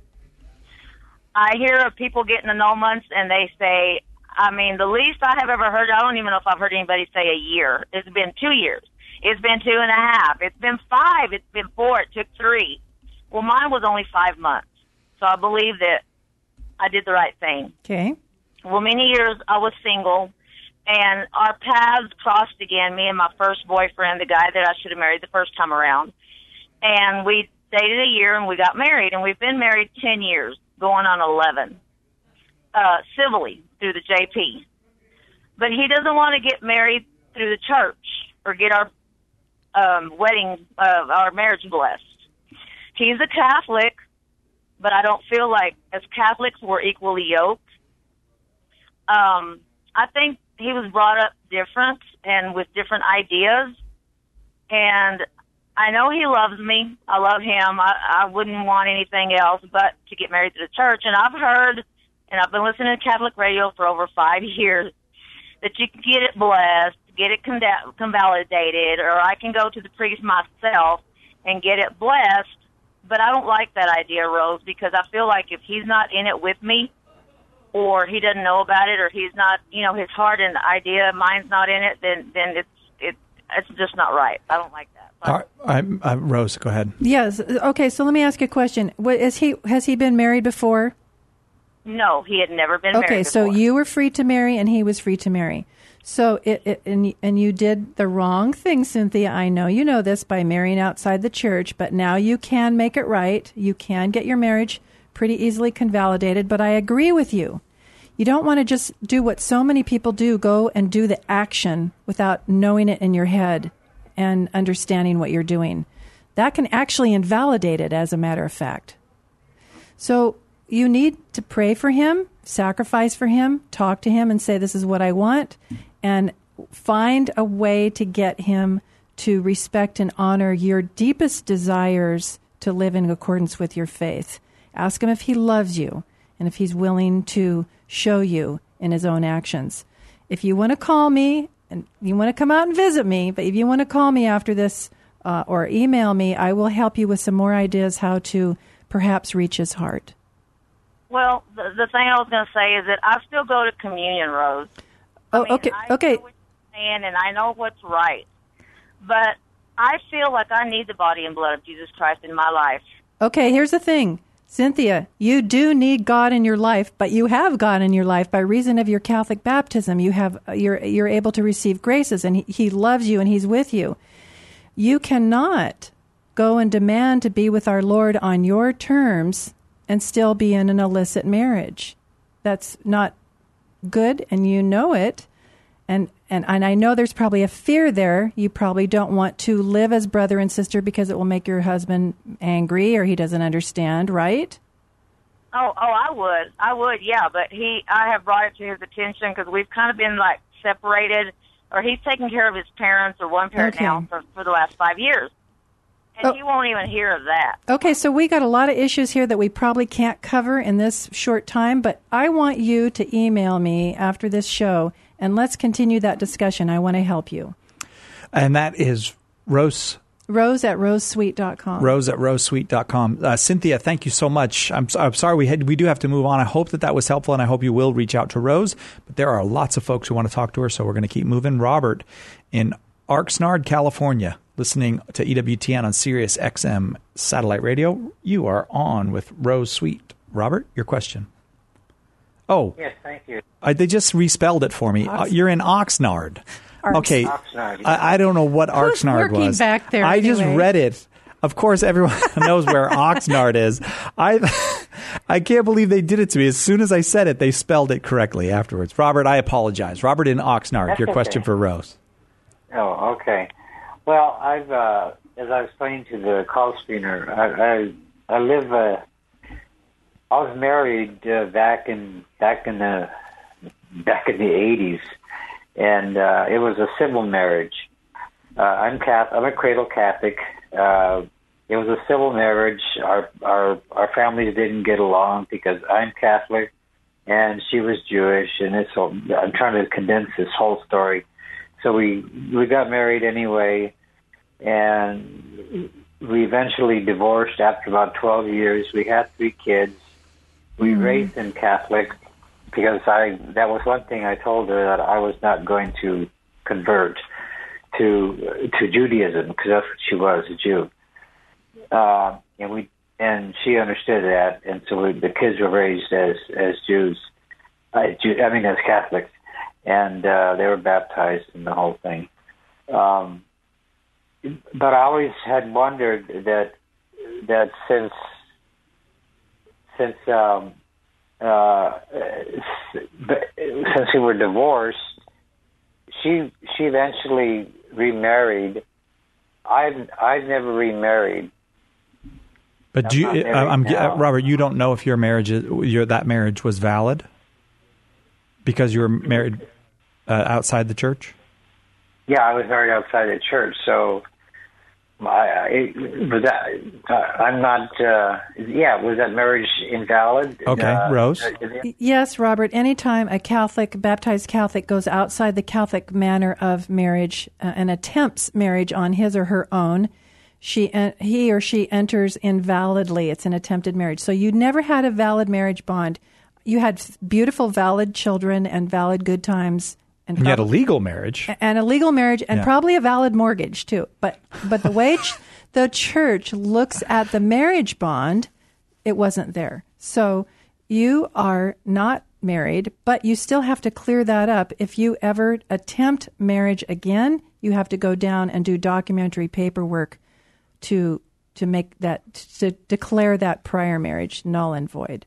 I hear of people getting annulments, and they say, I mean, the least I have ever heard, I don't even know if I've heard anybody say a year. It's been two years. It's been two and a half. It's been five. It's been four. It took three. Well, mine was only five months. So I believe that I did the right thing. Okay. Well, many years I was single, and our paths crossed again, me and my first boyfriend, the guy that I should have married the first time around. And we dated a year, and we got married, and we've been married ten years, going on eleven, uh, civilly through the J P. But he doesn't want to get married through the church, or get our um, wedding, uh, our marriage blessed. He's a Catholic, but I don't feel like as Catholics we're equally yoked. Um, I think he was brought up different and with different ideas, and I know he loves me. I love him. I, I wouldn't want anything else but to get married to the church. And I've heard, and I've been listening to Catholic radio for over five years, that you can get it blessed, get it conda- convalidated, or I can go to the priest myself and get it blessed. But I don't like that idea, Rose, because I feel like if he's not in it with me, or he doesn't know about it, or he's not, you know, his heart and idea, mine's not in it, then then it's it, it's just not right. I don't like that. All right, I, uh, Rose, go ahead. Yes. Okay. So let me ask you a question. What, is he has he been married before? No, he had never been okay, married so before. you were free to marry, and he was free to marry. So it, it and and you did the wrong thing, Cynthia. I know you know this by marrying outside the church, but now you can make it right. You can get your marriage pretty easily convalidated. But I agree with you. You don't want to just do what so many people do, go and do the action without knowing it in your head and understanding what you're doing. That can actually invalidate it, as a matter of fact. So you need to pray for him, sacrifice for him, talk to him and say, this is what I want, and find a way to get him to respect and honor your deepest desires to live in accordance with your faith. Ask him if he loves you and if he's willing to show you in his own actions. If you want to call me and you want to come out and visit me, but if you want to call me after this uh, or email me, I will help you with some more ideas how to perhaps reach his heart. Well, the, the thing I was going to say is that I still go to communion, Rose. Oh, I mean, okay, I okay. know what you're saying, and I know what's right. But I feel like I need the body and blood of Jesus Christ in my life. Okay, here's the thing. Cynthia, you do need God in your life, but you have God in your life by reason of your Catholic baptism. You have you're you're able to receive graces, and he, he loves you and he's with you. You cannot go and demand to be with our Lord on your terms and still be in an illicit marriage. That's not good, and you know it. And, and and I know there's probably a fear there. You probably don't want to live as brother and sister because it will make your husband angry or he doesn't understand, right? Oh, oh, I would. I would, yeah. But he, I have brought it to his attention because we've kind of been, like, separated, or he's taking care of his parents or one parent Okay. now for, for the last five years. And Oh. he won't even hear of that. Okay, so we got a lot of issues here that we probably can't cover in this short time, but I want you to email me after this show, and let's continue that discussion. I want to help you. And that is Rose. Rose at rosesweet dot com. Rose at rosesweet dot com. Uh, Cynthia, thank you so much. I'm, I'm sorry we had we do have to move on. I hope that that was helpful, and I hope you will reach out to Rose. But there are lots of folks who want to talk to her, so we're going to keep moving. Robert in Oxnard, California, listening to E W T N on Sirius X M satellite radio. You are on with Rose Sweet. Robert, your question. Oh. Yes, thank you. Uh, they just respelled it for me. Uh, you're in Oxnard. Okay. Oxnard. I, I don't know what Who's Oxnard working was. back there I just anyway? read it. Of course, everyone knows where Oxnard is. I I can't believe they did it to me. As soon as I said it, they spelled it correctly afterwards. Robert, I apologize. Robert in Oxnard, That's your okay. question for Rose. Oh, okay. Well, I've uh, as I was explaining to the call screener, I I, I live. Uh, I was married uh, back in back in the back in the eighties, and uh, it was a civil marriage. Uh, I'm Catholic. I'm a cradle Catholic. Uh, it was a civil marriage. Our our our families didn't get along because I'm Catholic and she was Jewish, and it's. I'm trying to condense this whole story. So we we got married anyway, and we eventually divorced after about twelve years. We had three kids. We Mm-hmm. raised them Catholic because I that was one thing I told her, that I was not going to convert to to Judaism because that's what she was, a Jew. Uh, and we and she understood that, and so we, the kids were raised as as Jews. I, Jew, I mean, as Catholics. And uh, they were baptized in the whole thing. Um, but I always had wondered that that since since um, uh, since we were divorced, she she eventually remarried. I've I've never remarried. But do you, I'm, uh, I'm now. Robert, you don't know if your marriage, is, your that marriage was valid because you were married uh, outside the church? Yeah, I was married outside the church, so I, it, was that uh, I'm not. Uh, yeah, was that marriage invalid? Okay, uh, Rose. Yes, Robert. Anytime a Catholic, baptized Catholic, goes outside the Catholic manner of marriage uh, and attempts marriage on his or her own, she, uh, he or she enters invalidly. It's an attempted marriage. So you never had a valid marriage bond. You had beautiful, valid children and valid good times. And you had a legal marriage. And a legal marriage and Yeah. probably a valid mortgage, too. But but the way ch- the church looks at the marriage bond, it wasn't there. So you are not married, but you still have to clear that up. If you ever attempt marriage again, you have to go down and do documentary paperwork to to make that, to declare that prior marriage null and void.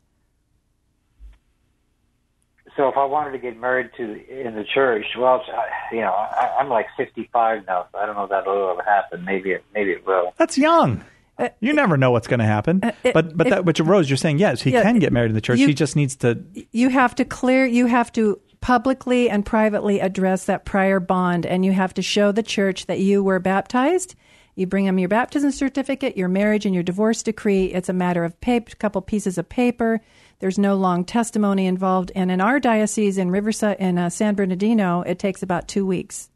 So if I wanted to get married to in the church, well, it's, uh, you know, I, I'm like fifty-five now, so I don't know if that'll ever happen. Maybe it, maybe it will. That's young. You never know what's going to happen. it- but but it- that, but Rose, you're saying yes, he Yeah, can get married in the church. you- he just needs to. You have to clear, you have to publicly and privately address that prior bond, and you have to show the church that you were baptized. You bring them your baptism certificate, your marriage, and your divorce decree. It's a matter of paper, a couple pieces of paper. There's no long testimony involved. And in our diocese in Riverside, in uh, San Bernardino, it takes about two weeks.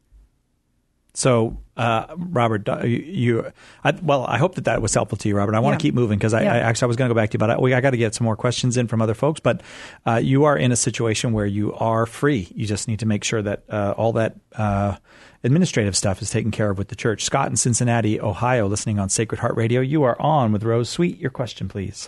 So, uh, Robert, you, you I, well, I hope that that was helpful to you, Robert. I want Yeah. to keep moving because I, Yeah. I actually I was going to go back to you, but I, we, I got to get some more questions in from other folks. But uh, you are in a situation where you are free. You just need to make sure that uh, all that uh, administrative stuff is taken care of with the church. Scott in Cincinnati, Ohio, listening on Sacred Heart Radio. You are on with Rose Sweet. Your question, please.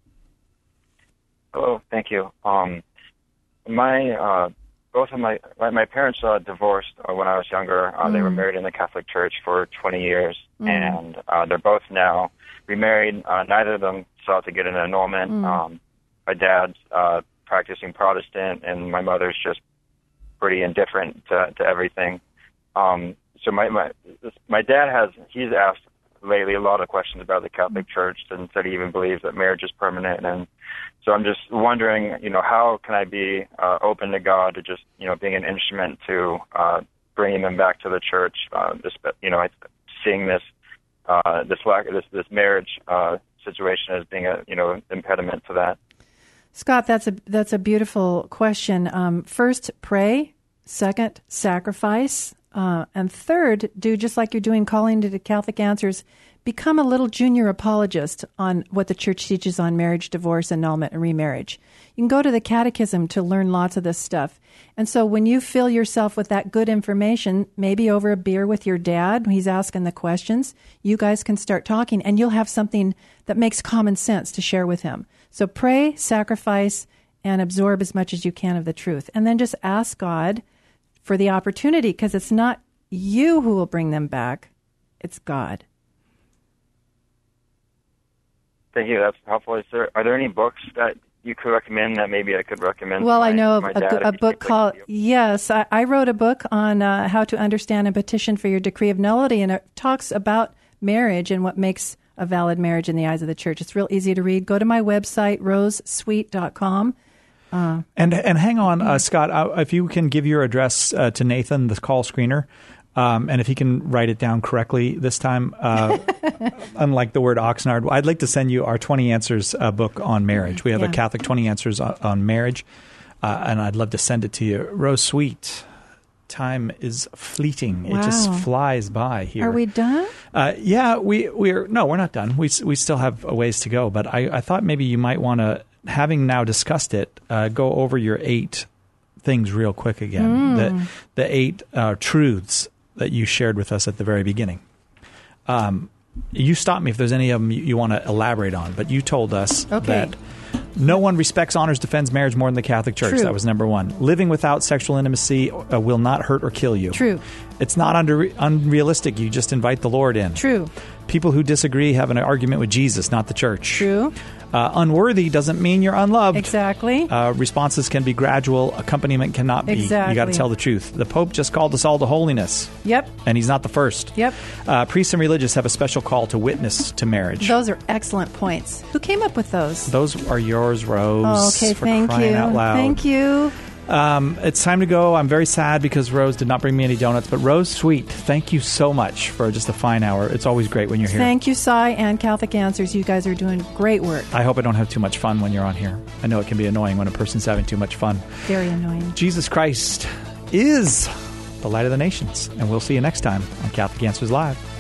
Hello, thank you. Um, my uh, both of my my, my parents uh, divorced uh, when I was younger. Uh, Mm. They were married in the Catholic Church for twenty years, Mm. and uh, they're both now remarried. Uh, neither of them sought to get an annulment. Mm. Um, my dad's uh, practicing Protestant, and my mother's just pretty indifferent to, to everything. Um, so my my my dad has he's asked lately a lot of questions about the Catholic Church, and said he even believes that marriage is permanent. And so I'm just wondering, you know, how can I be uh, open to God, to just, you know, being an instrument to uh, bringing them back to the church? Uh, this, you know, seeing this uh, this lack this this marriage uh, situation as being a, you know, impediment to that. Scott, that's a that's a beautiful question. Um, first, pray. Second, sacrifice. Uh, and third, do just like you're doing, calling to the Catholic Answers, become a little junior apologist on what the church teaches on marriage, divorce, annulment, and remarriage. You can go to the catechism to learn lots of this stuff. And so when you fill yourself with that good information, maybe over a beer with your dad, he's asking the questions, you guys can start talking, and you'll have something that makes common sense to share with him. So pray, sacrifice, and absorb as much as you can of the truth. And then just ask God for the opportunity, because it's not you who will bring them back, it's God. Thank you. That's helpful. Is there, are there any books that you could recommend that maybe I could recommend? Well, to my, I know of my a, dad a if he book speaks called, to you? yes, I, I wrote a book on uh, how to understand and petition for your decree of nullity, and it talks about marriage and what makes a valid marriage in the eyes of the church. It's real easy to read. Go to my website, rose sweet dot com. Uh, And and hang on, uh, Scott, uh, if you can give your address uh, to Nathan, the call screener, um, and if he can write it down correctly this time, uh, unlike the word Oxnard, I'd like to send you our twenty Answers uh, book on marriage. We have Yeah. a Catholic twenty Answers on, on marriage, uh, and I'd love to send it to you. Rose Sweet, time is fleeting. It just Wow. flies by here. Are we done? Uh, yeah, we, we're no, we're not done. We we still have a ways to go, but I, I thought maybe you might want to, having now discussed it, uh, go over your eight things real quick again. Mm. The the eight uh, truths that you shared with us at the very beginning. Um, you stop me if there's any of them you, you want to elaborate on, but you told us Okay. that no one respects, honors, defends marriage more than the Catholic Church. True. That was number one. Living without sexual intimacy uh, will not hurt or kill you. True. It's not under, unrealistic. You just invite the Lord in. True. People who disagree have an argument with Jesus, not the church. True. Uh, unworthy doesn't mean you're unloved. Exactly. Uh, responses can be gradual. Accompaniment cannot be. Exactly. You got to tell the truth. The Pope just called us all to holiness. Yep. And he's not the first. Yep. Uh, priests and religious have a special call to witness to marriage. Those are excellent points. Who came up with those? Those are yours, Rose. Oh, okay, for thank crying you. out loud. Thank you. Um, it's time to go. I'm very sad because Rose did not bring me any donuts. But Rose, sweet, thank you so much for just a fine hour. It's always great when you're here. Thank you, Cy and Catholic Answers. You guys are doing great work. I hope I don't have too much fun when you're on here. I know it can be annoying when a person's having too much fun. Very annoying. Jesus Christ is the light of the nations. And we'll see you next time on Catholic Answers Live.